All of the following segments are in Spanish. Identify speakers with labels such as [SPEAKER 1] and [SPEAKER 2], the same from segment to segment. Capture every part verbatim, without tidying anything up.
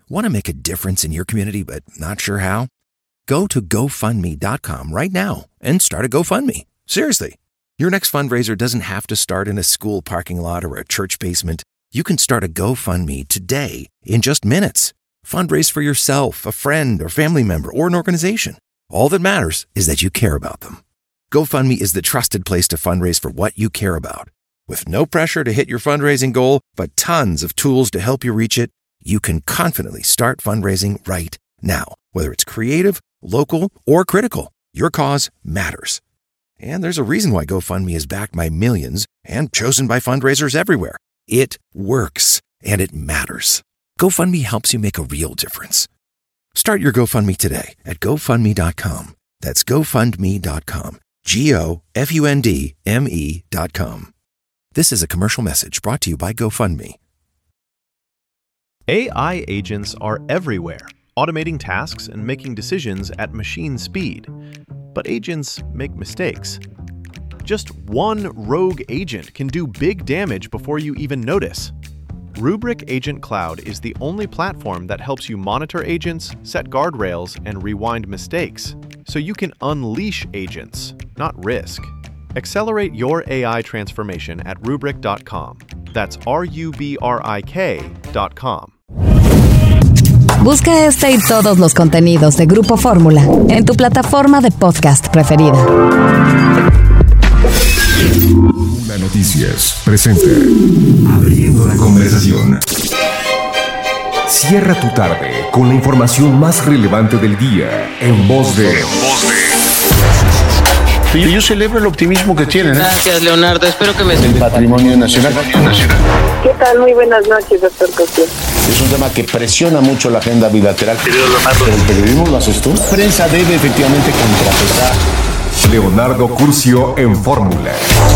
[SPEAKER 1] Want to make a difference in your community but not sure how? Go to go fund me dot com right now and start a GoFundMe. Seriously. Your next fundraiser doesn't have to start in a school parking lot or a church basement. You can start a GoFundMe today in just minutes. Fundraise for yourself, a friend, or family member, or an organization. All that matters is that you care about them. GoFundMe is the trusted place to fundraise for what you care about. With no pressure to hit your fundraising goal, but tons of tools to help you reach it, you can confidently start fundraising right now. Whether it's creative, local, or critical, your cause matters. And there's a reason why GoFundMe is backed by millions and chosen by fundraisers everywhere. It works, and it matters. GoFundMe helps you make a real difference. Start your GoFundMe today at go fund me dot com. That's go fund me dot com. G O F U N D M E dot com. This is a commercial message brought to you by GoFundMe.
[SPEAKER 2] A I agents are everywhere, automating tasks and making decisions at machine speed. But agents make mistakes. Just one rogue agent can do big damage before you even notice. Rubrik Agent Cloud is the only platform that helps you monitor agents, set guardrails, and rewind mistakes, so you can unleash agents, not risk. Accelerate your A I transformation at rubrik dot com. That's R U B R I K dot com.
[SPEAKER 3] Busca este y todos los contenidos de Grupo Fórmula en tu plataforma de podcast preferida.
[SPEAKER 4] Una Noticias presenta Abriendo la Conversación. Cierra tu tarde con la información más relevante del día en voz de... En voz de...
[SPEAKER 5] Yo, yo celebro el optimismo que tienen. ¿eh?
[SPEAKER 6] Gracias, Leonardo. Espero que me...
[SPEAKER 5] El patrimonio nacional. nacional.
[SPEAKER 7] ¿Qué tal? Muy buenas noches, doctor Cosío.
[SPEAKER 5] Es un tema que presiona mucho la agenda bilateral. Pero el periodismo lo haces tú. La prensa debe efectivamente contrapesar.
[SPEAKER 4] Leonardo Curcio en Fórmula.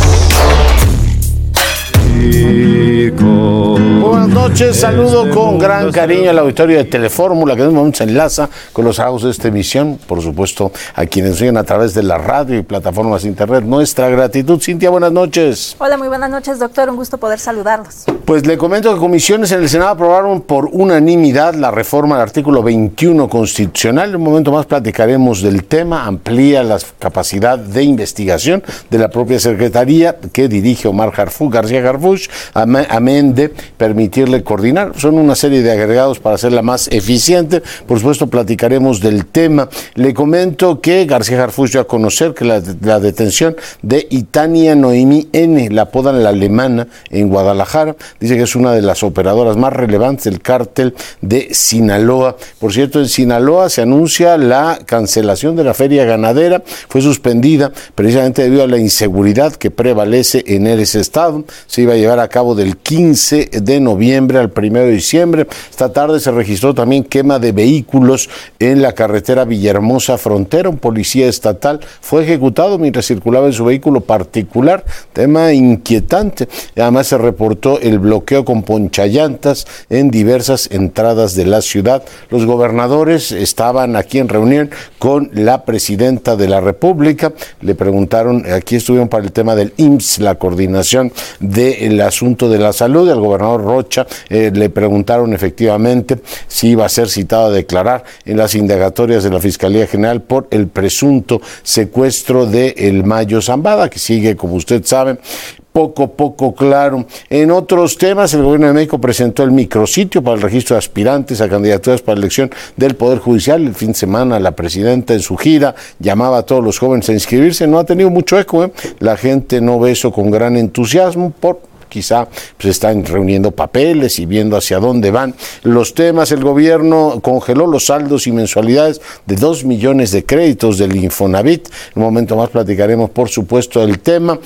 [SPEAKER 5] Buenas noches, saludo con gran cariño al auditorio de Telefórmula, que en un momento se enlaza con los trabajos de esta emisión, por supuesto a quienes siguen a través de la radio y plataformas de internet. Nuestra gratitud. Cintia, buenas noches.
[SPEAKER 8] Hola, muy buenas noches, doctor, un gusto poder saludarlos.
[SPEAKER 5] Pues le comento que comisiones en el Senado aprobaron por unanimidad la reforma al artículo veintiuno constitucional. En un momento más platicaremos del tema, amplía la capacidad de investigación de la propia Secretaría que dirige Omar Harfuch, García Harfuch, amén de permitirle coordinar. Son una serie de agregados para hacerla más eficiente. Por supuesto, platicaremos del tema. Le comento que García Harfuch dio a conocer que la, la detención de Itania Noemí N., la apodan la alemana, en Guadalajara, dice que es una de las operadoras más relevantes del cártel de Sinaloa. Por cierto, en Sinaloa se anuncia la cancelación de la feria ganadera. Fue suspendida precisamente debido a la inseguridad que prevalece en ese estado. Se iba a llevar a cabo del quince de noviembre al primero de diciembre. Esta tarde se registró también quema de vehículos en la carretera Villahermosa Frontera. Un policía estatal fue ejecutado mientras circulaba en su vehículo particular. Tema inquietante. Además se reportó el bloqueo con ponchallantas en diversas entradas de la ciudad. Los gobernadores estaban aquí en reunión con la presidenta de la República. Le preguntaron, aquí estuvieron para el tema del I M S S, la coordinación del asunto de la salud. Al gobernador Rocha eh, le preguntaron efectivamente si iba a ser citado a declarar en las indagatorias de la Fiscalía General por el presunto secuestro de El Mayo Zambada, que sigue, como usted sabe, poco, poco claro. En otros temas, el gobierno de México presentó el micrositio para el registro de aspirantes a candidaturas para elección del Poder Judicial. El fin de semana la presidenta en su gira llamaba a todos los jóvenes a inscribirse. No ha tenido mucho eco, ¿eh? La gente no ve eso con gran entusiasmo por... quizá pues están reuniendo papeles y viendo hacia dónde van los temas. El gobierno congeló los saldos y mensualidades de dos millones de créditos del Infonavit. En un momento más platicaremos, por supuesto, del tema.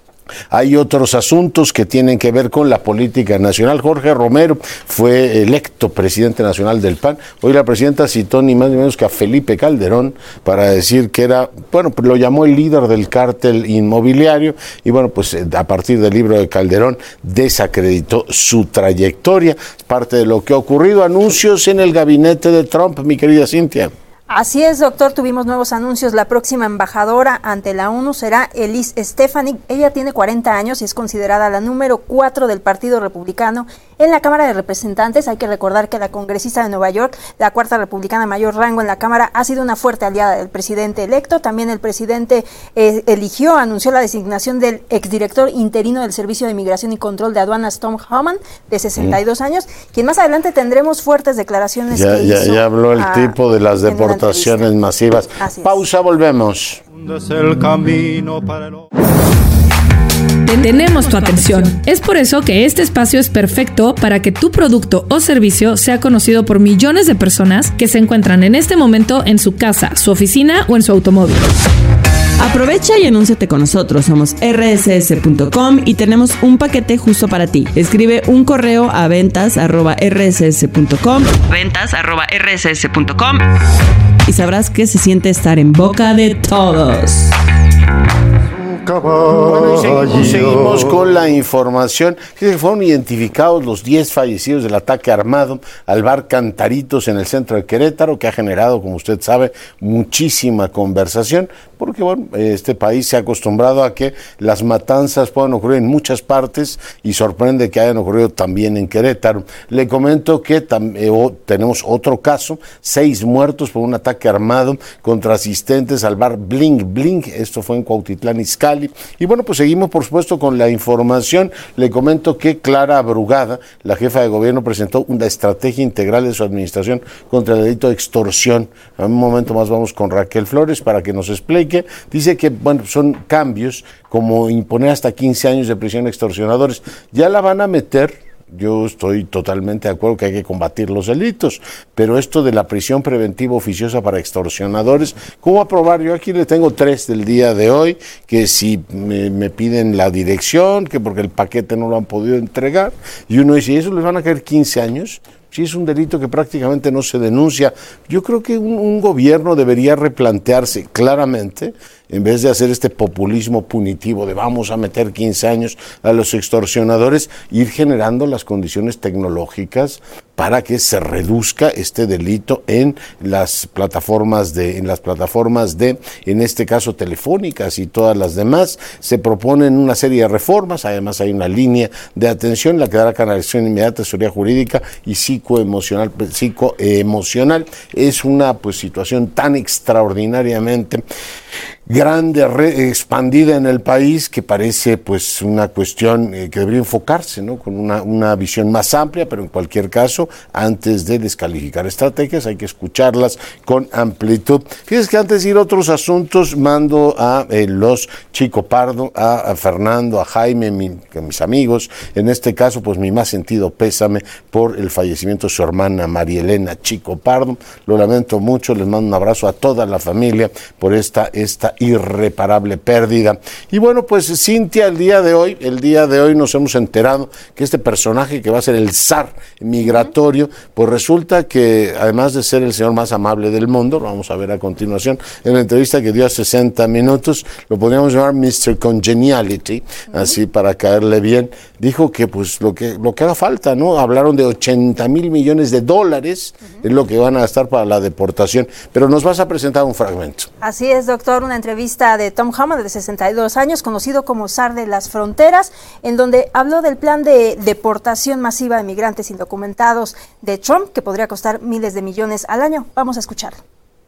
[SPEAKER 5] Hay otros asuntos que tienen que ver con la política nacional. Jorge Romero fue electo presidente nacional del P A N. Hoy la presidenta citó ni más ni menos que a Felipe Calderón para decir que era, bueno, pues lo llamó el líder del cártel inmobiliario y bueno, pues a partir del libro de Calderón desacreditó su trayectoria. Parte de lo que ha ocurrido. Anuncios en el gabinete de Trump, mi querida Cintia.
[SPEAKER 8] Así es, doctor, tuvimos nuevos anuncios. La próxima embajadora ante la ONU será Elise Stefanik. Ella tiene cuarenta años y es considerada la número cuatro del Partido Republicano en la Cámara de Representantes. Hay que recordar que la congresista de Nueva York, la cuarta republicana de mayor rango en la Cámara, ha sido una fuerte aliada del presidente electo. También el presidente eh, eligió, anunció la designación del exdirector interino del Servicio de Migración y Control de Aduanas, Tom Homan, de sesenta y dos años, quien más adelante tendremos fuertes declaraciones
[SPEAKER 5] ya,
[SPEAKER 8] que
[SPEAKER 5] ya,
[SPEAKER 8] hizo
[SPEAKER 5] ya habló el
[SPEAKER 8] a,
[SPEAKER 5] tipo de las deportaciones masivas. Pausa, volvemos.
[SPEAKER 6] El camino para el...
[SPEAKER 9] Tenemos tu atención. Es por eso que este espacio es perfecto para que tu producto o servicio sea conocido por millones de personas que se encuentran en este momento en su casa, su oficina o en su automóvil.
[SPEAKER 10] Aprovecha y anúnciate con nosotros. Somos erre ese ese punto com y tenemos un paquete justo para ti. Escribe un correo a ventas arroba erre ese ese punto com, ventas arroba erre ese ese punto com, y sabrás que se siente estar en boca de todos.
[SPEAKER 5] Bueno, y seguimos, seguimos con la información. Fueron identificados los diez fallecidos del ataque armado al bar Cantaritos en el centro de Querétaro, que ha generado, como usted sabe, muchísima conversación, porque bueno, este país se ha acostumbrado a que las matanzas puedan ocurrir en muchas partes y sorprende que hayan ocurrido también en Querétaro. Le comento que tam, eh, oh, tenemos otro caso, seis muertos por un ataque armado contra asistentes al bar Bling Bling. Esto fue en Cuautitlán Izcalli. Y bueno, pues seguimos por supuesto con la información. Le comento que Clara Brugada, la jefa de gobierno, presentó una estrategia integral de su administración contra el delito de extorsión. En un momento más vamos con Raquel Flores para que nos explique. Dice que bueno, son cambios como imponer hasta quince años de prisión a extorsionadores. Ya la van a meter. Yo estoy totalmente de acuerdo que hay que combatir los delitos, pero esto de la prisión preventiva oficiosa para extorsionadores, ¿cómo aprobar? Yo aquí le tengo tres del día de hoy, que si me, me piden la dirección, que porque el paquete no lo han podido entregar, y uno dice, ¿y eso les van a caer quince años? Si es un delito que prácticamente no se denuncia. Yo creo que un, un gobierno debería replantearse claramente, en vez de hacer este populismo punitivo de vamos a meter quince años a los extorsionadores, ir generando las condiciones tecnológicas para que se reduzca este delito en las plataformas de, en las plataformas de, en este caso telefónicas y todas las demás. Se proponen una serie de reformas, además hay una línea de atención, la que dará canalización inmediata, asesoría jurídica y psicoemocional, psicoemocional. Es una pues situación tan extraordinariamente grande, re, expandida en el país, que parece pues una cuestión eh, que debería enfocarse, ¿no? Con una, una visión más amplia, pero en cualquier caso, antes de descalificar estrategias, hay que escucharlas con amplitud. Fíjense que antes de ir a otros asuntos, mando a eh, los Chico Pardo, a, a Fernando, a Jaime, mi, a mis amigos, en este caso, pues mi más sentido pésame por el fallecimiento de su hermana María Elena Chico Pardo. Lo lamento mucho, les mando un abrazo a toda la familia por esta, esta irreparable pérdida. Y bueno, pues Cintia, el día de hoy, el día de hoy nos hemos enterado que este personaje que va a ser el zar migratorio, pues resulta que además de ser el señor más amable del mundo, lo vamos a ver a continuación en la entrevista que dio a sesenta minutos, lo podríamos llamar mister Congeniality, uh-huh. así para caerle bien, dijo que pues lo que, lo que haga falta, ¿no? Hablaron de ochenta mil millones de dólares, uh-huh. es lo que van a gastar para la deportación, pero nos vas a presentar un fragmento.
[SPEAKER 8] Así es, doctor, una entrevista de Tom Homan, de sesenta y dos años, conocido como zar de las fronteras, en donde habló del plan de deportación masiva de migrantes indocumentados de Trump, que podría costar miles de millones al año. Vamos a escucharlo.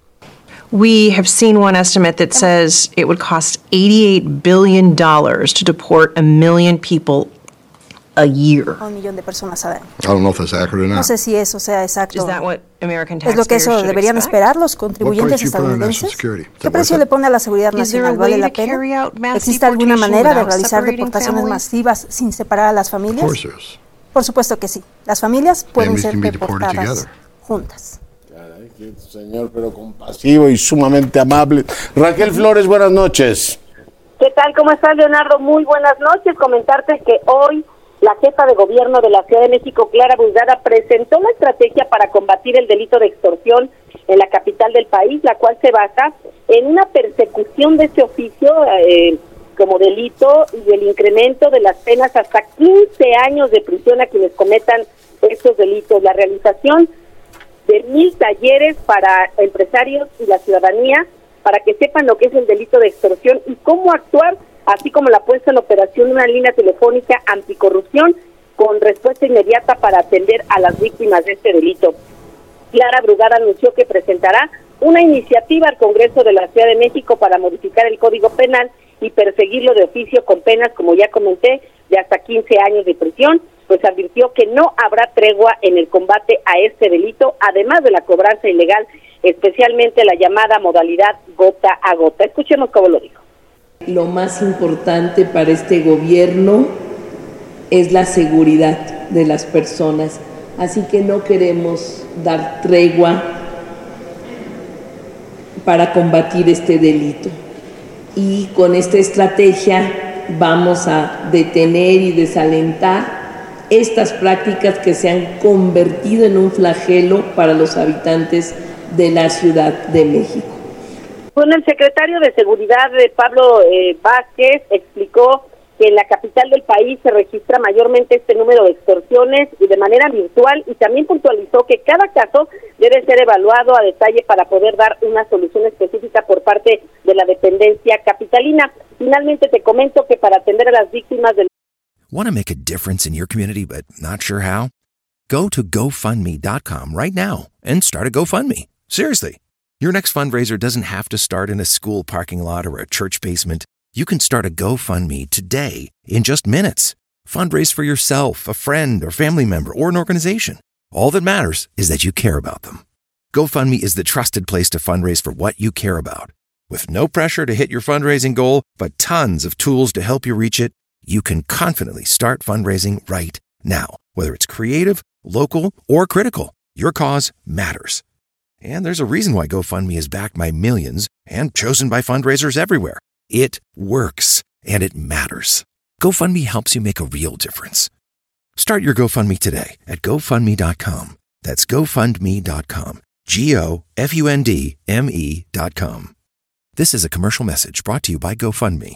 [SPEAKER 11] We have seen one estimate that says it would cost eighty-eight billion dollars to deport a million people a year.
[SPEAKER 8] Un millón de personas al año.
[SPEAKER 12] I don't know if that's accurate or not.
[SPEAKER 8] No sé si eso sea exacto.
[SPEAKER 11] Is that what American
[SPEAKER 8] ¿Es lo que eso deberían esperar los contribuyentes estadounidenses? ¿Qué precio le pone a la seguridad nacional? ¿Vale la pena? ¿Existe alguna manera de realizar deportaciones masivas sin separar a las familias? Por supuesto que sí. Las familias pueden ser deportadas juntas.
[SPEAKER 5] Caray, señor, pero compasivo y sumamente amable. Raquel Flores, buenas noches.
[SPEAKER 7] ¿Qué tal? ¿Cómo estás, Leonardo? Muy buenas noches. Comentarte que hoy la jefa de gobierno de la Ciudad de México, Clara Brugada, presentó la estrategia para combatir el delito de extorsión en la capital del país, la cual se basa en una persecución de este oficio eh, como delito y el incremento de las penas hasta quince años de prisión a quienes cometan estos delitos. La realización de mil talleres para empresarios y la ciudadanía para que sepan lo que es el delito de extorsión y cómo actuar, así como la puesta en operación de una línea telefónica anticorrupción con respuesta inmediata para atender a las víctimas de este delito. Clara Brugada anunció que presentará una iniciativa al Congreso de la Ciudad de México para modificar el Código Penal y perseguirlo de oficio con penas, como ya comenté, de hasta quince años de prisión, pues advirtió que no habrá tregua en el combate a este delito, además de la cobranza ilegal, especialmente la llamada modalidad gota a gota. Escuchemos cómo lo dijo.
[SPEAKER 12] Lo más importante para este gobierno es la seguridad de las personas, así que no queremos dar tregua para combatir este delito. Y con esta estrategia vamos a detener y desalentar estas prácticas que se han convertido en un flagelo para los habitantes de la Ciudad de México.
[SPEAKER 7] Bueno, el secretario de Seguridad, de Pablo eh, Vázquez, explicó que en la capital del país se registra mayormente este número de extorsiones y de manera virtual, y también puntualizó que cada caso debe ser evaluado a detalle para poder dar una solución específica por parte de la dependencia capitalina. Finalmente te comento que para atender a las víctimas del...
[SPEAKER 1] Want to make a difference in your community but not sure how? Go to go fund me dot com right now and start a GoFundMe. Seriously. Your next fundraiser doesn't have to start in a school parking lot or a church basement. You can start a GoFundMe today in just minutes. Fundraise for yourself, a friend, or family member, or an organization. All that matters is that you care about them. GoFundMe is the trusted place to fundraise for what you care about. With no pressure to hit your fundraising goal, but tons of tools to help you reach it, you can confidently start fundraising right now. Whether it's creative, local, or critical, your cause matters. And there's a reason why GoFundMe is backed by millions and chosen by fundraisers everywhere. It works, and it matters. GoFundMe helps you make a real difference. Start your GoFundMe today at go fund me dot com. That's go fund me dot com. G O F U N D M E dot com. This is a commercial message brought to you by GoFundMe.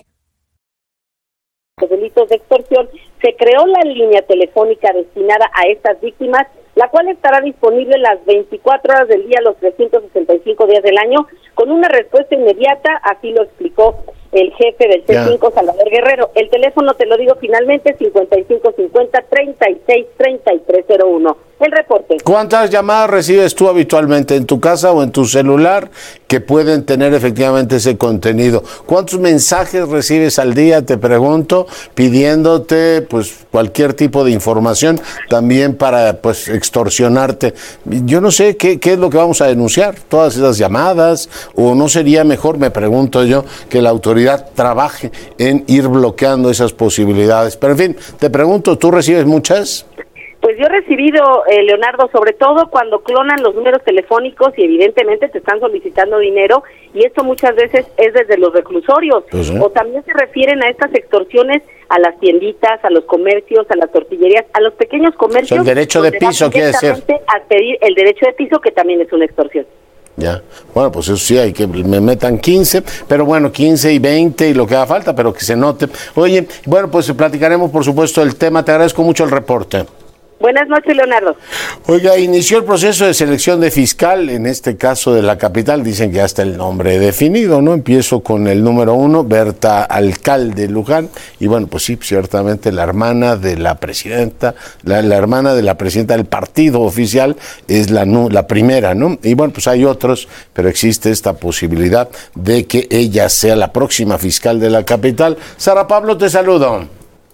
[SPEAKER 7] Los delitos de extorsión, se creó la línea telefónica destinada a estas víctimas, la cual estará disponible las veinticuatro horas del día, los trescientos sesenta y cinco días del año, con una respuesta inmediata, así lo explicó el jefe del C cinco, yeah. Salvador Guerrero. El teléfono, te lo digo finalmente, cincuenta y cinco cincuenta, treinta y seis treinta y tres cero uno. El reporte.
[SPEAKER 5] ¿Cuántas llamadas recibes tú habitualmente en tu casa o en tu celular que pueden tener efectivamente ese contenido? ¿Cuántos mensajes recibes al día, te pregunto, pidiéndote pues cualquier tipo de información también para pues extorsionarte? Yo no sé qué, qué es lo que vamos a denunciar, todas esas llamadas, o no sería mejor, me pregunto yo, que la autoridad trabaje en ir bloqueando esas posibilidades. Pero en fin, te pregunto, ¿tú recibes muchas?
[SPEAKER 7] Pues yo he recibido, eh, Leonardo, sobre todo cuando clonan los números telefónicos y evidentemente te están solicitando dinero, y esto muchas veces es desde los reclusorios, pues, ¿eh? O también se refieren a estas extorsiones a las tienditas, a los comercios, a las tortillerías, a los pequeños comercios.
[SPEAKER 5] O sea, el derecho de piso, quiere decir.
[SPEAKER 7] A pedir el derecho de piso, que también es una extorsión.
[SPEAKER 5] Ya, bueno, pues eso sí, hay que me metan quince, pero bueno, quince y veinte y lo que haga falta, pero que se note. Oye, bueno, pues platicaremos por supuesto del tema, te agradezco mucho el reporte.
[SPEAKER 7] Buenas noches, Leonardo.
[SPEAKER 5] Oiga, inició el proceso de selección de fiscal, en este caso de la capital, dicen que ya está el nombre definido, ¿no? Empiezo con el número uno, Berta Alcalde Luján, y bueno, pues sí, ciertamente la hermana de la presidenta, la, la hermana de la presidenta del partido oficial es la, la primera, ¿no? Y bueno, pues hay otros, pero existe esta posibilidad de que ella sea la próxima fiscal de la capital. Sara Pablo, te saludo.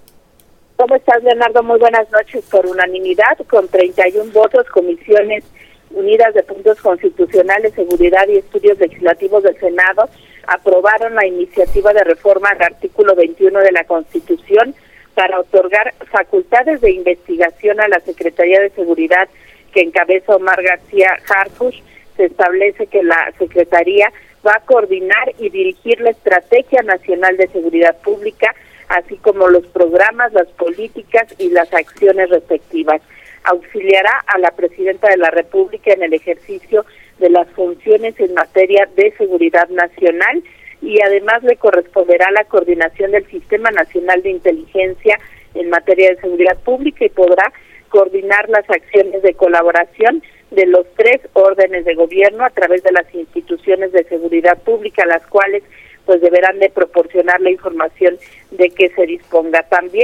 [SPEAKER 13] ¿Cómo estás, Leonardo? Muy buenas noches. Por unanimidad, con treinta y uno votos, Comisiones Unidas de Puntos Constitucionales, Seguridad y Estudios Legislativos del Senado aprobaron la iniciativa de reforma al artículo veintiuno de la Constitución para otorgar facultades de investigación a la Secretaría de Seguridad que encabeza Omar García Harfuch. Se establece que la Secretaría va a coordinar y dirigir la Estrategia Nacional de Seguridad Pública, así como los programas, las políticas y las acciones respectivas. Auxiliará a la Presidenta de la República en el ejercicio de las funciones en materia de seguridad nacional, y además le corresponderá la coordinación del Sistema Nacional de Inteligencia en materia de seguridad pública, y podrá coordinar las acciones de colaboración de los tres órdenes de gobierno a través de las instituciones de seguridad pública, las cuales pues deberán de proporcionar la información de que se disponga. También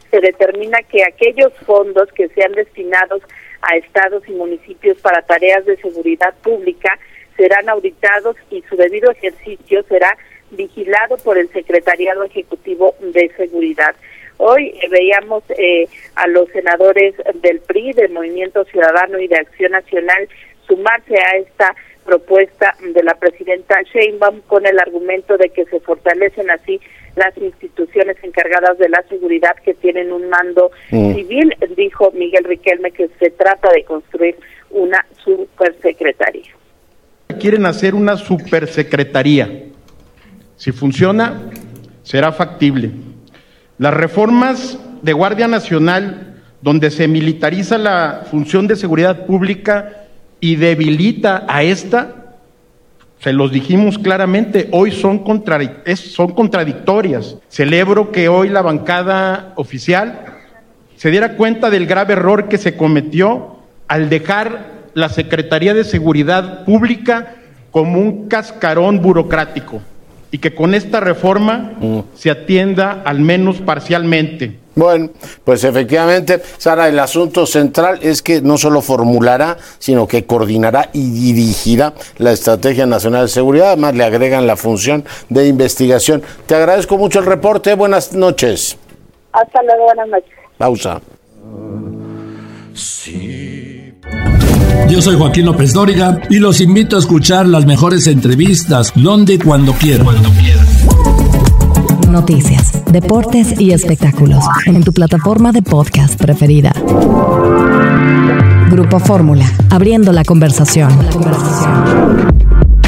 [SPEAKER 13] se determina que aquellos fondos que sean destinados a estados y municipios para tareas de seguridad pública serán auditados y su debido ejercicio será vigilado por el Secretariado Ejecutivo de Seguridad. Hoy eh, veíamos eh, a los senadores del P R I, del Movimiento Ciudadano y de Acción Nacional sumarse a esta propuesta de la presidenta Sheinbaum con el argumento de que se fortalecen así las instituciones encargadas de la seguridad que tienen un mando mm. civil. Dijo Miguel Riquelme que se trata de construir una supersecretaría.
[SPEAKER 6] Quieren hacer una supersecretaría. Si funciona, será factible. Las reformas de Guardia Nacional, donde se militariza la función de seguridad pública y debilita a esta, se los dijimos claramente, hoy son, contradic- es, son contradictorias. Celebro que hoy la bancada oficial se diera cuenta del grave error que se cometió al dejar la Secretaría de Seguridad Pública como un cascarón burocrático y que con esta reforma mm. se atienda al menos parcialmente.
[SPEAKER 5] Bueno, pues efectivamente, Sara, el asunto central es que no solo formulará, sino que coordinará y dirigirá la Estrategia Nacional de Seguridad. Además, le agregan la función de investigación. Te agradezco mucho el reporte. Buenas noches.
[SPEAKER 13] Hasta luego, buenas noches.
[SPEAKER 5] Pausa.
[SPEAKER 14] Sí. Yo soy Joaquín López Dóriga y los invito a escuchar las mejores entrevistas donde y cuando quieran. Cuando quieran.
[SPEAKER 3] Noticias, deportes y espectáculos en tu plataforma de podcast preferida. Grupo Fórmula, abriendo la conversación. La conversación.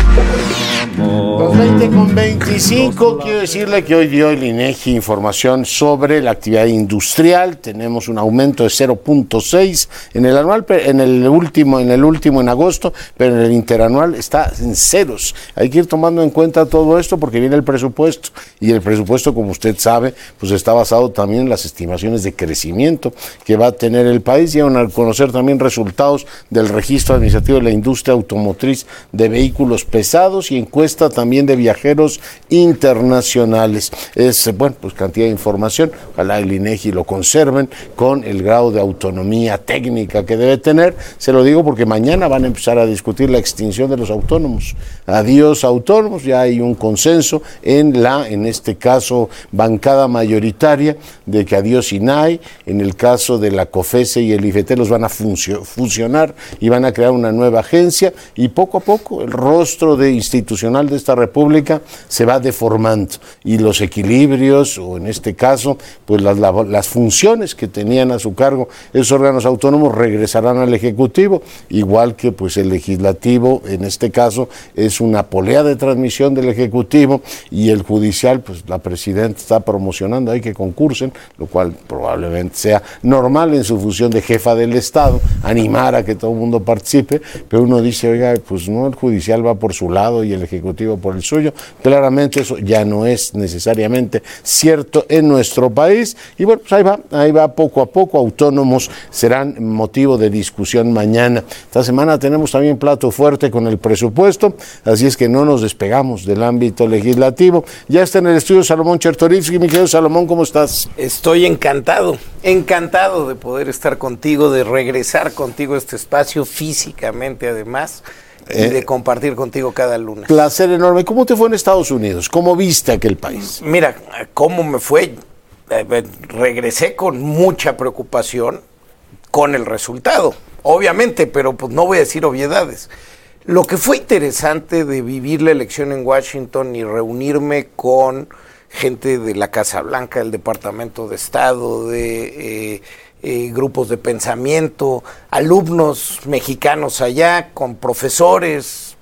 [SPEAKER 5] Los veinte con veinticinco, quiero decirle que hoy dio el INEGI información sobre la actividad industrial. Tenemos un aumento de cero punto seis en el anual, en el último, en el último en agosto, pero en el interanual está en ceros. Hay que ir tomando en cuenta todo esto porque viene el presupuesto y el presupuesto, como usted sabe, pues está basado también en las estimaciones de crecimiento que va a tener el país. Llegan a conocer también resultados del registro administrativo de la industria automotriz de vehículos pesados y encuesta también de viajeros internacionales. Es, bueno, pues cantidad de información. Ojalá el INEGI lo conserven con el grado de autonomía técnica que debe tener. Se lo digo porque mañana van a empezar a discutir la extinción de los autónomos. Adiós autónomos, ya hay un consenso en la, en este caso, bancada mayoritaria de que adiós INAI. En el caso de la COFESE y el IFETEL los van a funcio, fusionar y van a crear una nueva agencia y poco a poco el rostro de institucional de esta república se va deformando y los equilibrios, o en este caso, pues las, las funciones que tenían a su cargo esos órganos autónomos regresarán al Ejecutivo, igual que pues el Legislativo, en este caso, es una polea de transmisión del Ejecutivo y el Judicial, pues la Presidenta está promocionando ahí que concursen, lo cual probablemente sea normal en su función de jefa del Estado, animar a que todo el mundo participe, pero uno dice, oiga, pues no, el Judicial va por su lado y el Ejecutivo por el suyo. Claramente eso ya no es necesariamente cierto en nuestro país y bueno, pues ahí va, ahí va poco a poco. Autónomos serán motivo de discusión mañana. Esta semana tenemos también plato fuerte con el presupuesto, así es que no nos despegamos del ámbito legislativo. Ya está en el estudio Salomón Chertorivsky. Mi querido Salomón, ¿cómo estás?
[SPEAKER 15] Estoy encantado, encantado de poder estar contigo, de regresar contigo a este espacio físicamente además. Y de compartir contigo cada lunes.
[SPEAKER 5] Placer enorme. ¿Cómo te fue en Estados Unidos? ¿Cómo viste aquel país?
[SPEAKER 15] Mira, ¿cómo me fue? Eh, regresé con mucha preocupación con el resultado, obviamente, pero pues no voy a decir obviedades. Lo que fue interesante de vivir la elección en Washington y reunirme con gente de la Casa Blanca, del Departamento de Estado, de... Eh, Eh, grupos de pensamiento, alumnos mexicanos allá, con profesores.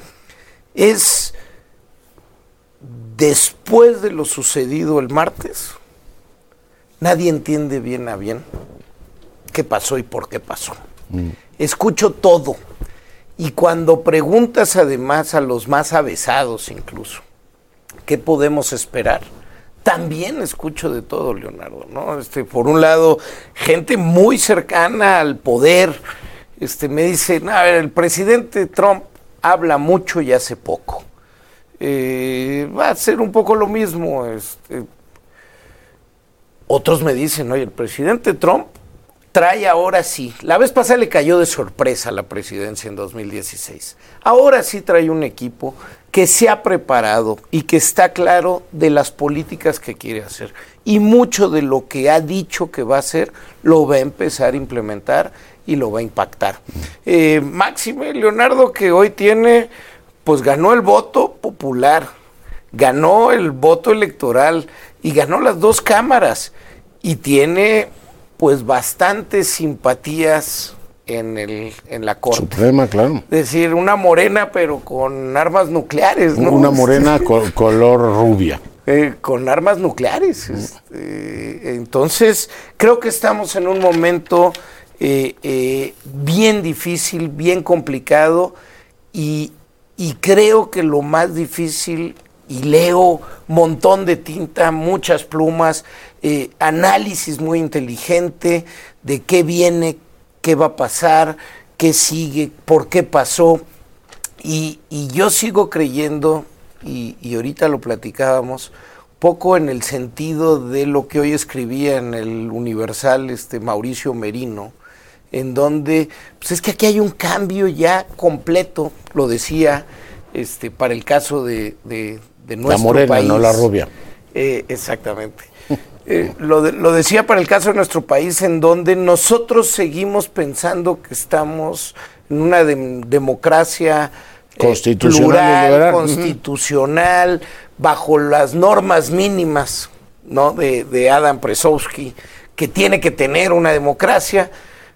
[SPEAKER 15] Es después de lo sucedido el martes, nadie entiende bien a bien qué pasó y por qué pasó. Mm. Escucho todo. Y cuando preguntas además a los más avesados incluso, ¿qué podemos esperar? También escucho de todo, Leonardo, ¿no? Este, por un lado, gente muy cercana al poder, este, me dice, no, a ver, el presidente Trump habla mucho y hace poco. Eh, va a ser un poco lo mismo. Este, otros me dicen, oye, el presidente Trump trae ahora sí, la vez pasada le cayó de sorpresa la presidencia en dos mil dieciséis, ahora sí trae un equipo que se ha preparado y que está claro de las políticas que quiere hacer, y mucho de lo que ha dicho que va a hacer, lo va a empezar a implementar y lo va a impactar. Eh, Máxime Leonardo, que hoy tiene, pues ganó el voto popular, ganó el voto electoral y ganó las dos cámaras, y tiene pues bastantes simpatías en el en la Corte
[SPEAKER 5] Suprema, claro.
[SPEAKER 15] Es decir, una morena pero con armas nucleares, ¿no?
[SPEAKER 5] Una morena co- color rubia.
[SPEAKER 15] Eh, con armas nucleares. Este, entonces, creo que estamos en un momento eh, eh, bien difícil, bien complicado, y, y creo que lo más difícil, y leo montón de tinta, muchas plumas, eh, análisis muy inteligente de qué viene, qué va a pasar, qué sigue, por qué pasó, y, y yo sigo creyendo, y, y ahorita lo platicábamos, poco en el sentido de lo que hoy escribía en el Universal este Mauricio Merino, en donde, pues es que aquí hay un cambio ya completo, lo decía, este, para el caso de, de, de nuestro
[SPEAKER 5] la morena,
[SPEAKER 15] país.
[SPEAKER 5] no la rubia.
[SPEAKER 15] Eh, exactamente. Eh, lo, de, lo decía para el caso de nuestro país, en donde nosotros seguimos pensando que estamos en una de, democracia
[SPEAKER 5] constitucional,
[SPEAKER 15] plural,
[SPEAKER 5] y liberal,
[SPEAKER 15] constitucional, bajo las normas mínimas, ¿no? de, de Adam Przewski, que tiene que tener una democracia,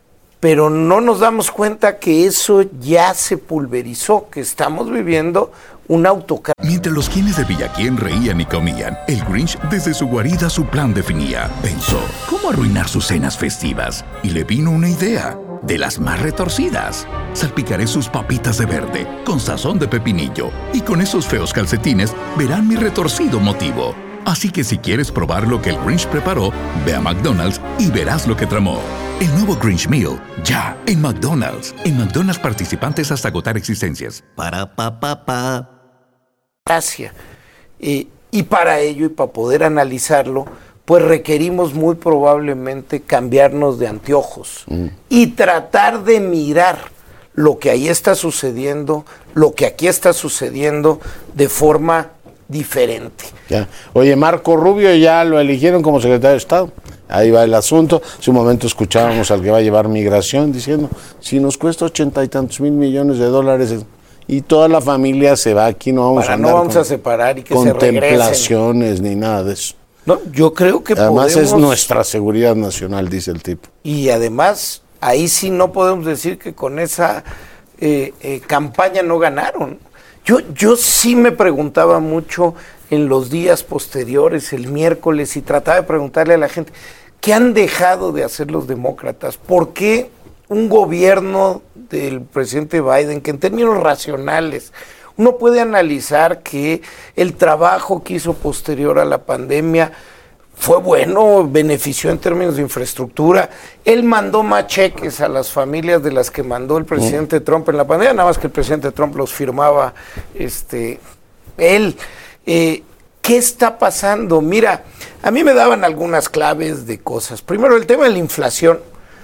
[SPEAKER 15] pero no nos damos cuenta que eso ya se pulverizó, que estamos viviendo un autocar.
[SPEAKER 16] Mientras los quienes de Villaquién reían y comían, el Grinch desde su guarida su plan definía. Pensó, ¿cómo arruinar sus cenas festivas? Y le vino una idea, de las más retorcidas. Salpicaré sus papitas de verde, con sazón de pepinillo, y con esos feos calcetines verán mi retorcido motivo. Así que si quieres probar lo que el Grinch preparó, ve a McDonald's y verás lo que tramó. El nuevo Grinch Meal, ya en McDonald's. En McDonald's participantes hasta agotar existencias. Para pa pa pa.
[SPEAKER 15] Gracias. Eh, y para ello, y para poder analizarlo, pues requerimos muy probablemente cambiarnos de anteojos mm. y tratar de mirar lo que ahí está sucediendo, lo que aquí está sucediendo de forma diferente.
[SPEAKER 5] Ya. Oye, Marco Rubio ya lo eligieron como secretario de Estado. Ahí va el asunto. Hace un momento escuchábamos al que va a llevar migración diciendo, si nos cuesta ochenta y tantos mil millones de dólares y toda la familia se va, aquí no vamos
[SPEAKER 15] Para
[SPEAKER 5] a andar
[SPEAKER 15] no vamos
[SPEAKER 5] con
[SPEAKER 15] a separar y que se regresen.
[SPEAKER 5] Contemplaciones ni nada de eso.
[SPEAKER 15] No, yo creo que
[SPEAKER 5] además
[SPEAKER 15] podemos,
[SPEAKER 5] es nuestra seguridad nacional, dice el tipo.
[SPEAKER 15] Y además, ahí sí no podemos decir que con esa eh, eh, campaña no ganaron. Yo, yo sí me preguntaba mucho en los días posteriores, el miércoles, y trataba de preguntarle a la gente, ¿qué han dejado de hacer los demócratas? ¿Por qué un gobierno del presidente Biden, que en términos racionales, uno puede analizar que el trabajo que hizo posterior a la pandemia fue bueno, benefició en términos de infraestructura? Él mandó más cheques a las familias de las que mandó el presidente Trump en la pandemia, nada más que el presidente Trump los firmaba este, él. Eh, ¿Qué está pasando? Mira, a mí me daban algunas claves de cosas. Primero, el tema de la inflación.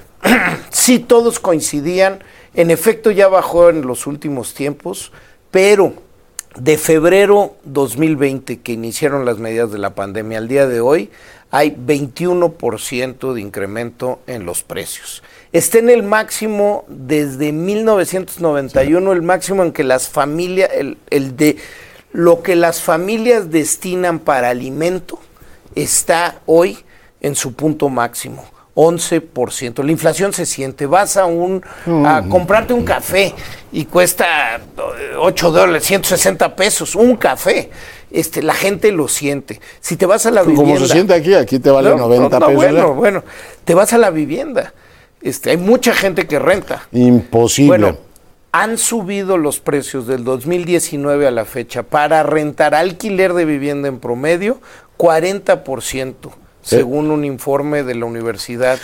[SPEAKER 15] Sí, todos coincidían, en efecto ya bajó en los últimos tiempos, pero de febrero dos mil veinte, que iniciaron las medidas de la pandemia, al día de hoy, hay veintiuno por ciento de incremento en los precios. Está en el máximo desde mil novecientos noventa y uno, el máximo en que las familias, el, el de lo que las familias destinan para alimento, está hoy en su punto máximo. once por ciento. La inflación se siente. Vas a un a comprarte un café y cuesta ocho dólares, ciento sesenta pesos, un café. Este, la gente lo siente. Si te vas a la
[SPEAKER 5] Como
[SPEAKER 15] vivienda...
[SPEAKER 5] se siente aquí, aquí te vale no, noventa
[SPEAKER 15] no, no,
[SPEAKER 5] pesos.
[SPEAKER 15] Bueno, bueno, te vas a la vivienda. Este, hay mucha gente que renta.
[SPEAKER 5] Imposible.
[SPEAKER 15] Bueno, han subido los precios del dos mil diecinueve a la fecha para rentar alquiler de vivienda en promedio cuarenta por ciento. Según un informe de la Universidad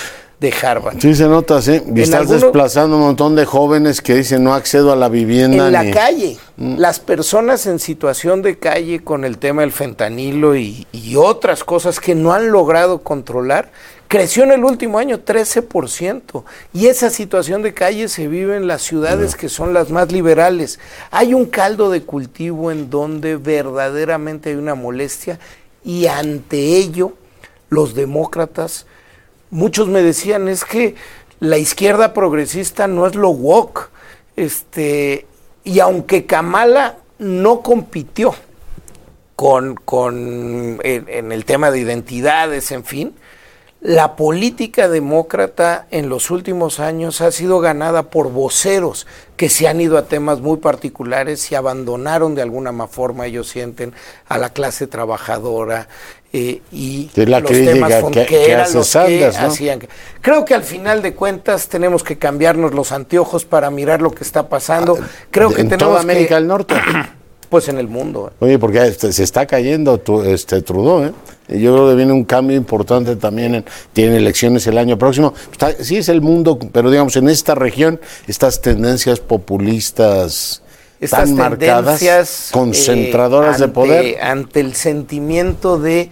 [SPEAKER 15] de Harvard.
[SPEAKER 5] Sí, se nota, sí. Y estás
[SPEAKER 15] alguno,
[SPEAKER 5] desplazando un montón de jóvenes que dicen no accedo a la vivienda.
[SPEAKER 15] En la
[SPEAKER 5] ni...
[SPEAKER 15] calle.
[SPEAKER 5] Mm.
[SPEAKER 15] Las personas en situación de calle con el tema del fentanilo y, y otras cosas que no han logrado controlar, creció en el último año trece por ciento. Y esa situación de calle se vive en las ciudades que son las más liberales. Hay un caldo de cultivo en donde verdaderamente hay una molestia y ante ello los demócratas, muchos me decían, es que la izquierda progresista no es lo woke. Este, y aunque Kamala no compitió con, con en, en el tema de identidades, en fin, la política demócrata en los últimos años ha sido ganada por voceros que se han ido a temas muy particulares y abandonaron de alguna forma, ellos sienten, a la clase trabajadora eh, y
[SPEAKER 5] la
[SPEAKER 15] los temas
[SPEAKER 5] que,
[SPEAKER 15] que,
[SPEAKER 5] que
[SPEAKER 15] eran los
[SPEAKER 5] Sanders,
[SPEAKER 15] que
[SPEAKER 5] ¿no?
[SPEAKER 15] hacían. Creo que al final de cuentas tenemos que cambiarnos los anteojos para mirar lo que está pasando. Creo que
[SPEAKER 5] en
[SPEAKER 15] tenemos
[SPEAKER 5] toda América
[SPEAKER 15] que,
[SPEAKER 5] del Norte.
[SPEAKER 15] Pues en el mundo. ¿eh?
[SPEAKER 5] Oye, porque este, se está cayendo tu, este Trudeau, ¿eh? Yo creo que viene un cambio importante también, en, tiene elecciones el año próximo. Está, sí es el mundo, pero digamos, en esta región, estas tendencias populistas
[SPEAKER 15] Estas
[SPEAKER 5] tan marcadas, concentradoras
[SPEAKER 15] eh, ante,
[SPEAKER 5] de poder.
[SPEAKER 15] Ante el sentimiento de,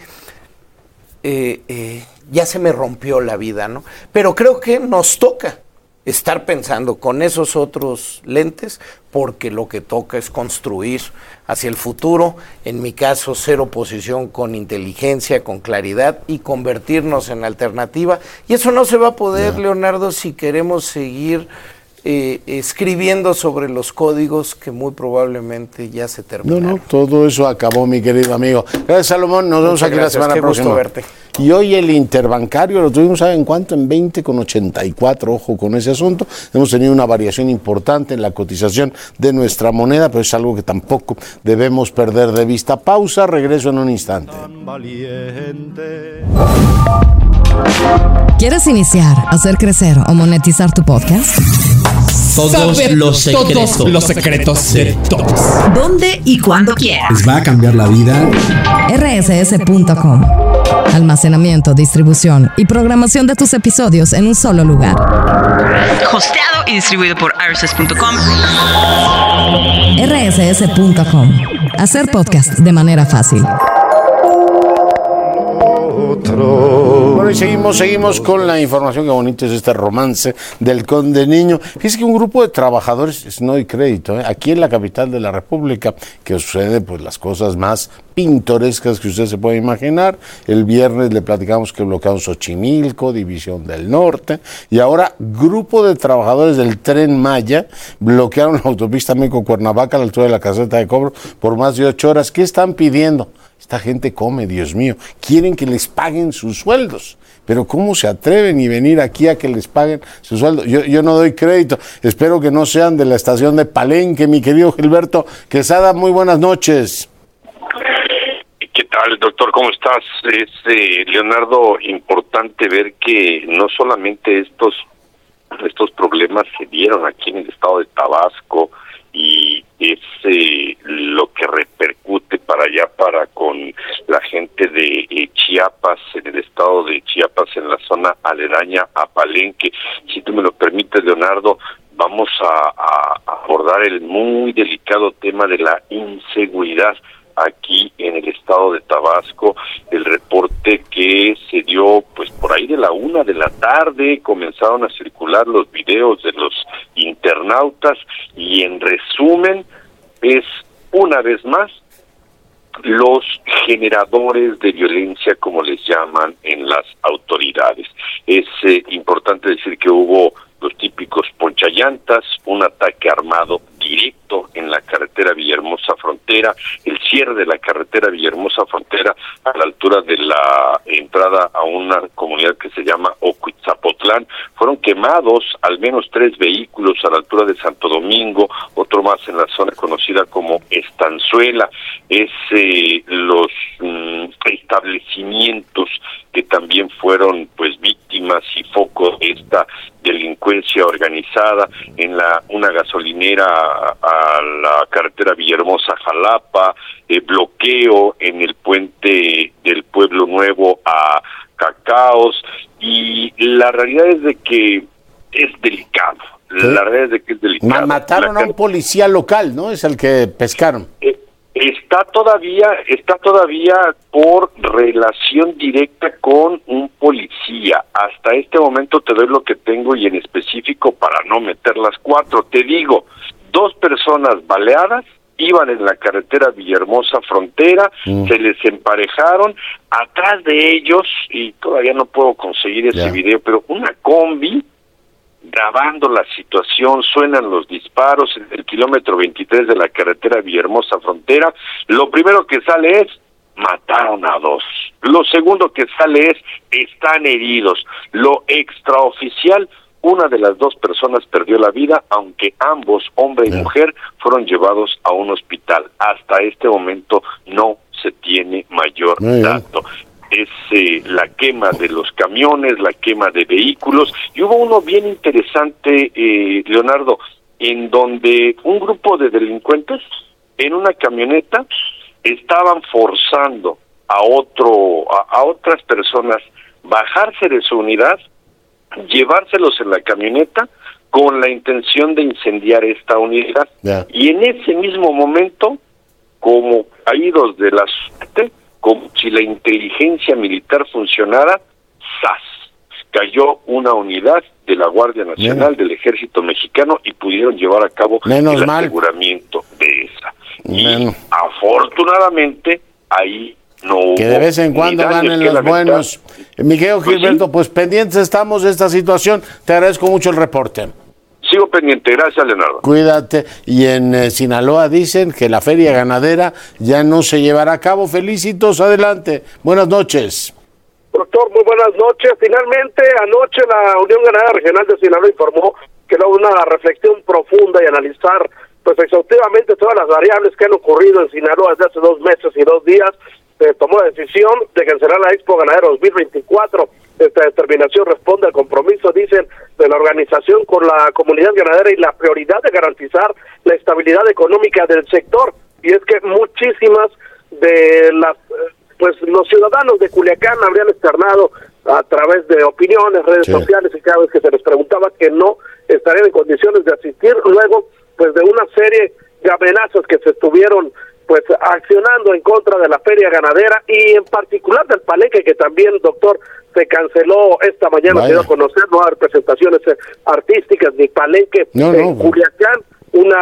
[SPEAKER 15] eh, eh, ya se me rompió la vida, ¿no? Pero creo que nos toca estar pensando con esos otros lentes, porque lo que toca es construir hacia el futuro, en mi caso ser oposición con inteligencia, con claridad y convertirnos en alternativa, y eso no se va a poder, yeah. Leonardo, si queremos seguir eh, escribiendo sobre los códigos que muy probablemente ya se terminaron.
[SPEAKER 5] No, no, todo eso acabó, mi querido amigo. Gracias, Salomón, nos vemos aquí
[SPEAKER 15] gracias,
[SPEAKER 5] la semana
[SPEAKER 15] qué
[SPEAKER 5] próxima.
[SPEAKER 15] Gusto verte.
[SPEAKER 5] Y hoy el interbancario lo tuvimos, ¿saben cuánto? En veinte con ochenta y cuatro, ojo con ese asunto. Hemos tenido una variación importante en la cotización de nuestra moneda, pero es algo que tampoco debemos perder de vista. Pausa, regreso en un instante.
[SPEAKER 3] ¿Quieres iniciar, hacer crecer o monetizar tu podcast?
[SPEAKER 17] Todos Saber los secretos. Todos los secretos de todos.
[SPEAKER 3] ¿Dónde y cuándo quieras?
[SPEAKER 17] Les va a cambiar la vida.
[SPEAKER 3] R S S punto com. Almacenamiento, distribución y programación de tus episodios en un solo lugar.
[SPEAKER 10] Hosteado y distribuido por R S S punto com.
[SPEAKER 3] R S S punto com. Hacer podcast de manera fácil.
[SPEAKER 5] Bueno, y seguimos, seguimos con la información. Qué bonito es este romance del Conde Niño. Fíjese que un grupo de trabajadores, no doy crédito, ¿eh? aquí en la capital de la República, que sucede pues las cosas más pintorescas que usted se puede imaginar. El viernes le platicamos que bloquearon Xochimilco, División del Norte, y ahora grupo de trabajadores del Tren Maya bloquearon la autopista México-Cuernavaca a la altura de la caseta de cobro por más de ocho horas. ¿Qué están pidiendo? Esta gente come, Dios mío, quieren que les paguen sus sueldos, pero ¿cómo se atreven y venir aquí a que les paguen sus sueldos? Yo, yo no doy crédito, espero que no sean de la estación de Palenque, mi querido Gilberto Quesada, muy buenas noches.
[SPEAKER 18] ¿Qué tal, doctor? ¿Cómo estás? Es, eh, Leonardo, importante ver que no solamente estos, estos problemas se dieron aquí en el estado de Tabasco, y es eh, lo que repercute para allá, para con la gente de eh, Chiapas, en el estado de Chiapas, en la zona aledaña a Palenque. Si tú me lo permites, Leonardo, vamos a, a abordar el muy delicado tema de la inseguridad aquí en el estado de Tabasco. El reporte que se dio pues por ahí de la una de la tarde, comenzaron a circular los videos de los internautas y en resumen es una vez más los generadores de violencia, como les llaman en las autoridades. Es eh, importante decir que hubo los típicos ponchallantas, un ataque armado directo en la carretera Villahermosa Frontera, el cierre de la carretera Villahermosa Frontera a la altura de la entrada a una comunidad que se llama Ocuitzapotlán. Fueron quemados al menos tres vehículos a la altura de Santo Domingo, otro más en la zona conocida como Estanzuela. Es eh, los mm, establecimientos que también fueron pues víctimas y foco de esta delincuencia organizada en la una gasolinera a, a la carretera Villahermosa Jalapa, eh, bloqueo en el puente del Pueblo Nuevo a cacaos, y la realidad es de que es delicado. ¿Sí? La realidad es de que es delicado.
[SPEAKER 5] Mataron
[SPEAKER 18] la,
[SPEAKER 5] a un policía local, ¿no? Es el que pescaron.
[SPEAKER 18] Eh, está todavía, está todavía por relación directa con un policía. Hasta este momento te doy lo que tengo y en específico para no meter las cuatro. Te digo, dos personas baleadas, iban en la carretera Villahermosa Frontera, mm. se les emparejaron, atrás de ellos, y todavía no puedo conseguir ese yeah. video, pero una combi grabando la situación, suenan los disparos en el kilómetro veintitrés de la carretera Villahermosa Frontera. Lo primero que sale es, mataron a dos. Lo segundo que sale es, están heridos. Lo extraoficial, una de las dos personas perdió la vida, aunque ambos, hombre y mujer, fueron llevados a un hospital. Hasta este momento no se tiene mayor dato. Es eh, la quema de los camiones, la quema de vehículos, y hubo uno bien interesante, eh, Leonardo, en donde un grupo de delincuentes en una camioneta estaban forzando a otro, a, a otras personas bajarse de su unidad, llevárselos en la camioneta con la intención de incendiar esta unidad. Yeah. Y en ese mismo momento, como caídos de la suerte, como si la inteligencia militar funcionara, ¡zas! Cayó una unidad de la Guardia Nacional, Bien. del Ejército Mexicano, y pudieron llevar a cabo
[SPEAKER 5] Menos
[SPEAKER 18] el
[SPEAKER 5] mal.
[SPEAKER 18] aseguramiento de esa.
[SPEAKER 5] Menos.
[SPEAKER 18] Y afortunadamente, ahí no hubo
[SPEAKER 5] que de vez en cuando ganen los buenos. Miguel Gilberto, pues, pues pendientes estamos de esta situación. Te agradezco mucho el reporte.
[SPEAKER 18] Sigo pendiente, gracias, Leonardo.
[SPEAKER 5] Cuídate. Y en eh, Sinaloa dicen que la feria ganadera ya no se llevará a cabo. Felicitos, adelante. Buenas noches.
[SPEAKER 19] Doctor, muy buenas noches. Finalmente, anoche la Unión Ganadera Regional de Sinaloa informó que era una reflexión profunda y analizar pues exhaustivamente todas las variables que han ocurrido en Sinaloa desde hace dos meses y dos días. Se tomó la decisión de cancelar la Expo Ganadera dos mil veinticuatro. Esta determinación responde al compromiso, dicen, de la organización con la comunidad ganadera y la prioridad de garantizar la estabilidad económica del sector. Y es que muchísimas de las, pues los ciudadanos de Culiacán habrían externado a través de opiniones, redes sí. sociales, y cada vez que se les preguntaba que no estarían en condiciones de asistir, luego pues de una serie de amenazas que se estuvieron pues accionando en contra de la feria ganadera y en particular del palenque, que también, doctor, se canceló esta mañana. Se dio a conocer, no hay representaciones artísticas ni palenque no, en no, Culiacán, una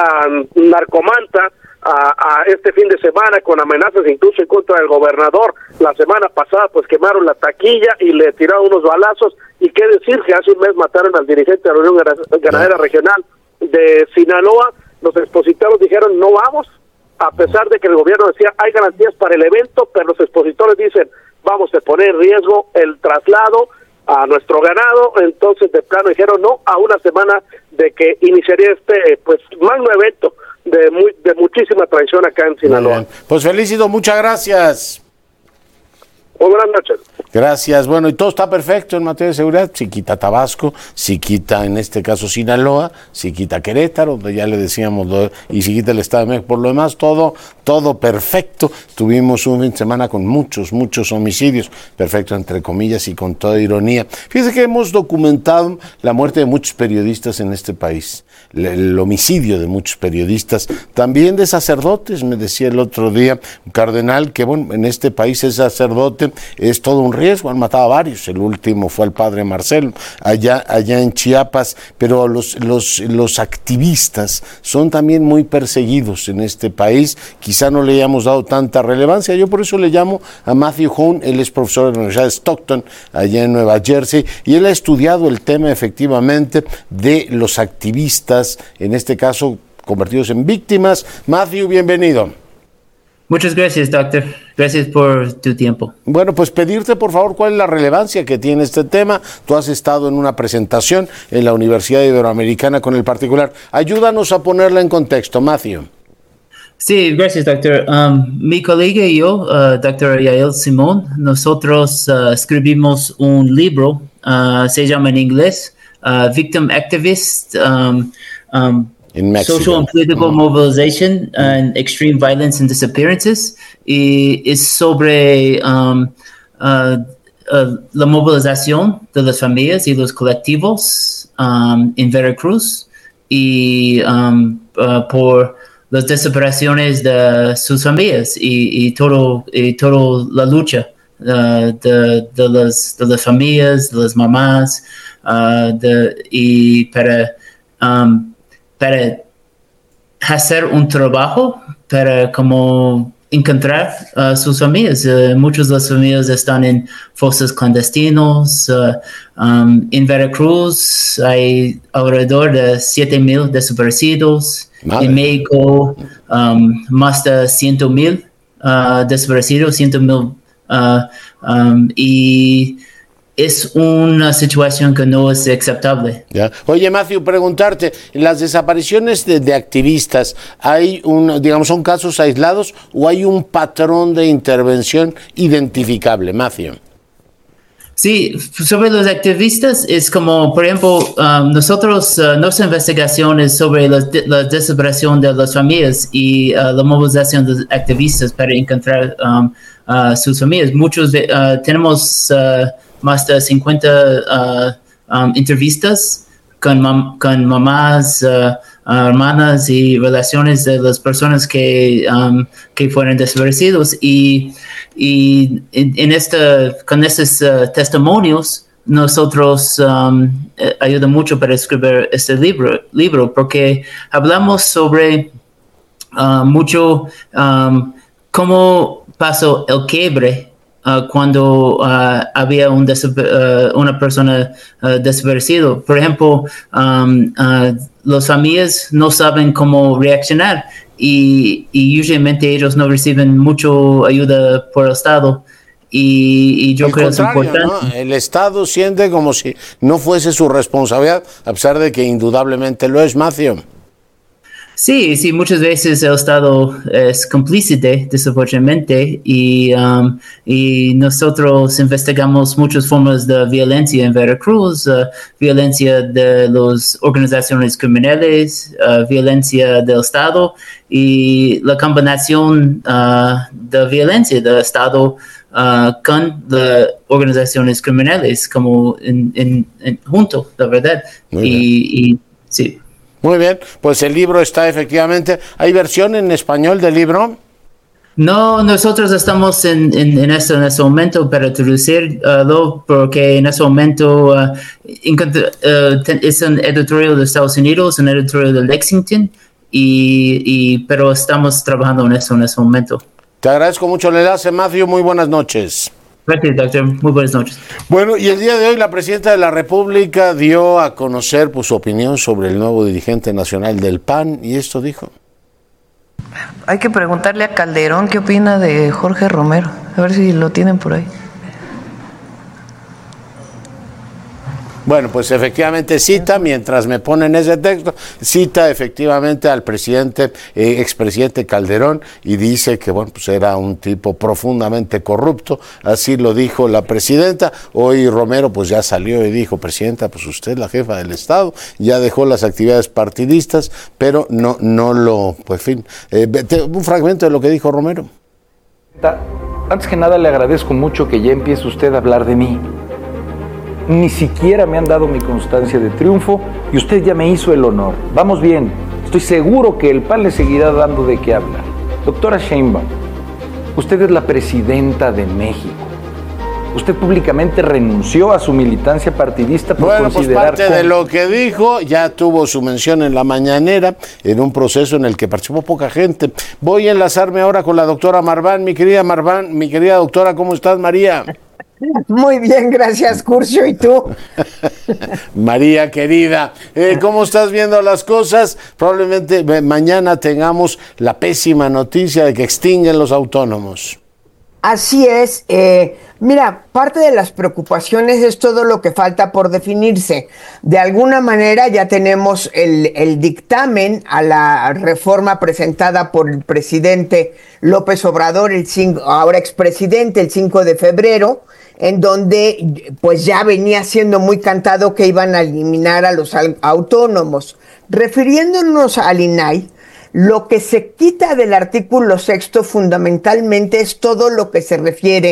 [SPEAKER 19] narcomanta a, a este fin de semana con amenazas incluso en contra del gobernador. La semana pasada pues quemaron la taquilla y le tiraron unos balazos, y qué decir que hace un mes mataron al dirigente de la Unión Ganadera no. Regional de Sinaloa. Los expositores dijeron no vamos, a pesar de que el gobierno decía hay garantías para el evento, pero los expositores dicen vamos a poner en riesgo el traslado a nuestro ganado. Entonces de plano dijeron no, a una semana de que iniciaría este pues magno evento de muy de muchísima tradición acá en Sinaloa.
[SPEAKER 5] Pues Felicito, muchas gracias.
[SPEAKER 19] Muy buenas noches.
[SPEAKER 5] Gracias. Bueno, y todo está perfecto en materia de seguridad. Si quita Tabasco, si quita en este caso Sinaloa, si quita Querétaro, donde ya le decíamos, y si quita el Estado de México. Por lo demás, todo, todo perfecto. Tuvimos un fin de semana con muchos, muchos homicidios. Perfecto, entre comillas y con toda ironía. Fíjese que hemos documentado la muerte de muchos periodistas en este país. El homicidio de muchos periodistas, también de sacerdotes. Me decía el otro día un cardenal que, bueno, en este país es sacerdote, es todo un riesgo, han matado a varios, el último fue el padre Marcelo, allá, allá en Chiapas, pero los, los, los activistas son también muy perseguidos en este país, quizá no le hayamos dado tanta relevancia. Yo por eso le llamo a Matthew Hone, él es profesor de la Universidad de Stockton, allá en Nueva Jersey, y él ha estudiado el tema efectivamente de los activistas, en este caso convertidos en víctimas. Matthew, bienvenido.
[SPEAKER 20] Muchas gracias, doctor. Gracias por tu tiempo.
[SPEAKER 5] Bueno, pues pedirte, por favor, cuál es la relevancia que tiene este tema. Tú has estado en una presentación en la Universidad Iberoamericana con el particular. Ayúdanos a ponerla en contexto, Matthew.
[SPEAKER 20] Sí, gracias, doctor. Um, mi colega y yo, uh, doctor Yael Simón, nosotros uh, escribimos un libro, uh, se llama en inglés, uh, Victim Activist, um, um, Social and Political mm. Mobilization and Extreme Violence and Disappearances, y es sobre um, uh, uh, la movilización de las familias y los colectivos um, en Veracruz y um, uh, por las desapariciones de sus familias y, y todo y toda la lucha uh, de, de, las, de las familias, de las mamás, uh, de, y para, um, para hacer un trabajo para como encontrar uh, sus familias. Uh, muchas de las familias están en fosas clandestinos. Uh, um, en Veracruz hay alrededor de siete mil desaparecidos. Madre. En México, um, más de cien mil uh, desaparecidos, cien mil. Uh, um, y es una situación que no es aceptable.
[SPEAKER 5] Ya. Oye, Matthew, preguntarte, las desapariciones de, de activistas, ¿hay un, digamos, son casos aislados o hay un patrón de intervención identificable, Matthew?
[SPEAKER 20] Sí, sobre los activistas es como, por ejemplo, um, nosotros, uh, nuestras investigaciones sobre la, la desaparición de las familias y uh, la movilización de activistas para encontrar um, uh, sus familias. Muchos de, uh, tenemos uh, más de cincuenta uh, um, entrevistas con, mam con mamás, uh, uh, hermanas y relaciones de las personas que, um, que fueron desaparecidos. Y, y en, en esta, con estos uh, testimonios, nosotros um, eh, ayuda mucho para escribir este libro, libro porque hablamos sobre uh, mucho um, cómo pasó el quiebre Uh, cuando uh, había un uh, una persona uh, desaparecida. Por ejemplo, um, uh, las familias no saben cómo reaccionar y, y usualmente ellos no reciben mucha ayuda por el Estado. Y, y yo
[SPEAKER 5] Al
[SPEAKER 20] creo que es importante.
[SPEAKER 5] ¿No? El Estado siente como si no fuese su responsabilidad, a pesar de que indudablemente lo es, Matthew.
[SPEAKER 20] Sí, sí, muchas veces el Estado es cómplice, desafortunadamente, y, um, y nosotros investigamos muchas formas de violencia en Veracruz, uh, violencia de las organizaciones criminales, uh, violencia del Estado y la combinación uh, de violencia del Estado uh, con las organizaciones criminales, como en, en, en, junto, la verdad. Y, y sí.
[SPEAKER 5] Muy bien, pues el libro está efectivamente. ¿Hay versión en español del libro?
[SPEAKER 20] No, nosotros estamos en, en, en, este, en este momento para traducirlo, uh, porque en este momento uh, uh, ten, es un editorial de Estados Unidos, un editorial de Lexington, y, y, pero estamos trabajando en eso en este momento.
[SPEAKER 5] Te agradezco mucho el enlace, Matthew. Muy buenas noches.
[SPEAKER 20] Gracias, doctor. Muy buenas noches.
[SPEAKER 5] Bueno, y el día de hoy la presidenta de la República dio a conocer pues, su opinión sobre el nuevo dirigente nacional del P A N, y esto dijo.
[SPEAKER 21] Hay que preguntarle a Calderón qué opina de Jorge Romero, a ver si lo tienen por ahí.
[SPEAKER 5] Bueno, pues efectivamente cita, mientras me ponen ese texto, cita efectivamente al presidente, eh, expresidente Calderón, y dice que bueno, pues era un tipo profundamente corrupto, así lo dijo la presidenta. Hoy Romero pues ya salió y dijo, presidenta, pues usted es la jefa del Estado, ya dejó las actividades partidistas, pero no, no lo, pues en fin, eh, un fragmento de lo que dijo Romero.
[SPEAKER 22] Antes que nada le agradezco mucho que ya empiece usted a hablar de mí. Ni siquiera me han dado mi constancia de triunfo y usted ya me hizo el honor. Vamos bien, estoy seguro que el P A N le seguirá dando de qué hablar. Doctora Sheinbaum, usted es la presidenta de México. Usted públicamente renunció a su militancia partidista por
[SPEAKER 5] bueno,
[SPEAKER 22] considerar...
[SPEAKER 5] Bueno, pues parte de lo que dijo, ya tuvo su mención en la mañanera, en un proceso en el que participó poca gente. Voy a enlazarme ahora con la doctora Marván. Mi querida Marván, mi querida doctora, ¿cómo estás, María?
[SPEAKER 23] Muy bien, gracias, Curcio. ¿Y tú?
[SPEAKER 5] María, querida, eh, ¿cómo estás viendo las cosas? Probablemente mañana tengamos la pésima noticia de que extinguen los autónomos.
[SPEAKER 23] Así es. Eh, mira, parte de las preocupaciones es todo lo que falta por definirse. De alguna manera ya tenemos el, el dictamen a la reforma presentada por el presidente López Obrador, el cinco, ahora expresidente, el cinco de febrero, en donde pues ya venía siendo muy cantado que iban a eliminar a los autónomos. Refiriéndonos al I N A I, lo que se quita del artículo sexto fundamentalmente es todo lo que se refiere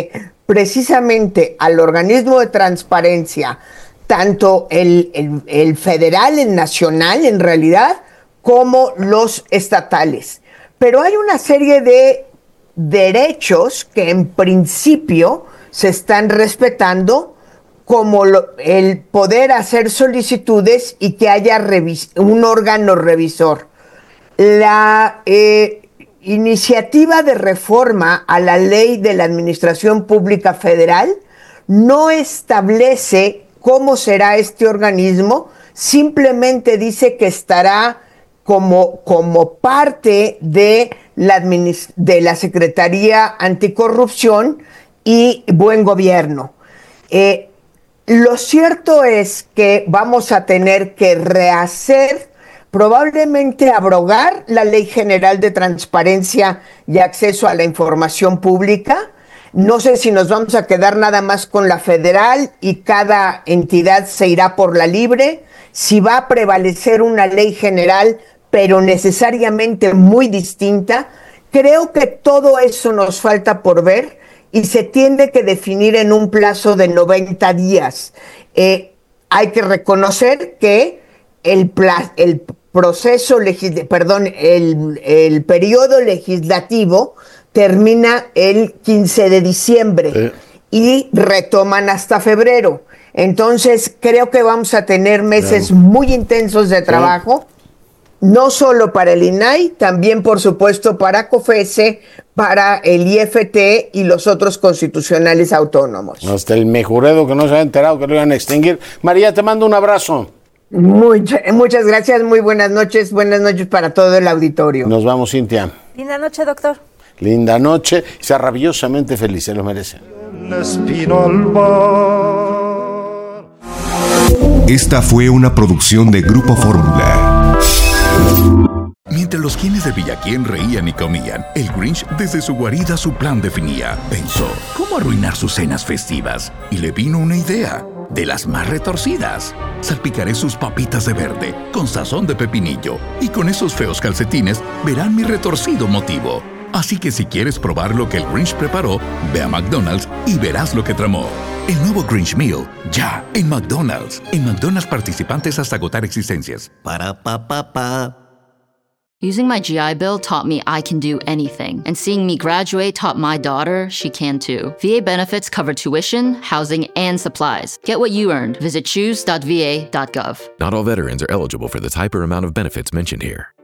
[SPEAKER 23] precisamente al organismo de transparencia, tanto el, el, el federal, el nacional en realidad, como los estatales. Pero hay una serie de derechos que en principio se están respetando, como lo, el poder hacer solicitudes y que haya revis- un órgano revisor. La eh, iniciativa de reforma a la ley de la Administración Pública Federal no establece cómo será este organismo, simplemente dice que estará como, como parte de la, administ- de la Secretaría Anticorrupción y Buen Gobierno. Eh, lo cierto es que vamos a tener que rehacer, probablemente abrogar la Ley General de Transparencia y Acceso a la Información Pública. No sé si nos vamos a quedar nada más con la federal y cada entidad se irá por la libre, si va a prevalecer una ley general, pero necesariamente muy distinta. Creo que todo eso nos falta por ver y se tiene que definir en un plazo de noventa días. Eh, hay que reconocer que el, pla- el proceso legislativo, perdón, el, el periodo legislativo termina el quince de diciembre sí. y retoman hasta febrero. Entonces, creo que vamos a tener meses claro. muy intensos de trabajo, sí. no solo para el I N A I, también, por supuesto, para COFESE, para el I F T y los otros constitucionales autónomos.
[SPEAKER 5] Hasta el mejuredo que no se había enterado que lo iban a extinguir. María, te mando un abrazo.
[SPEAKER 23] Mucha, muchas gracias, muy buenas noches, buenas noches para todo el auditorio.
[SPEAKER 5] Nos vamos, Cintia.
[SPEAKER 8] Linda noche, doctor.
[SPEAKER 5] Linda noche, sea rabiosamente feliz, se lo merece.
[SPEAKER 2] Esta fue una producción de Grupo Fórmula.
[SPEAKER 16] Mientras los quienes de Villaquién reían y comían, el Grinch desde su guarida su plan definía. Pensó, ¿cómo arruinar sus cenas festivas? Y le vino una idea, de las más retorcidas. Salpicaré sus papitas de verde, con sazón de pepinillo, y con esos feos calcetines verán mi retorcido motivo. Así que si quieres probar lo que el Grinch preparó, ve a McDonald's y verás lo que tramó. El nuevo Grinch Meal, ya, en McDonald's. En McDonald's participantes hasta agotar existencias.
[SPEAKER 4] Para pa pa pa.
[SPEAKER 9] Using my G I Bill taught me I can do anything, and seeing me graduate taught my daughter she can too. V A benefits cover tuition, housing, and supplies. Get what you earned. Visit choose dot v a dot gov.
[SPEAKER 24] Not all veterans are eligible for the type or amount of benefits mentioned here.